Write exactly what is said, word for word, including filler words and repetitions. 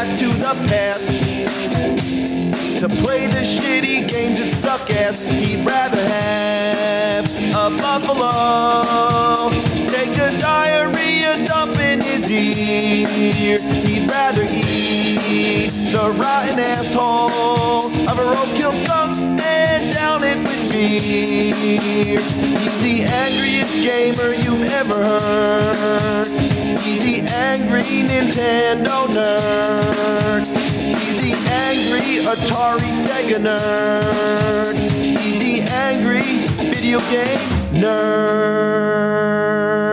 back to the past to play the shitty games that suck ass. He'd rather have a buffalo take a diarrhea dump in his ear. He'd rather eat the rotten asshole of a roadkill skunk and down it with beer. He's the angriest gamer you've ever heard. He's the angry Nintendo nerd. He's the angry Atari Sega nerd. He's the angry video game nerd.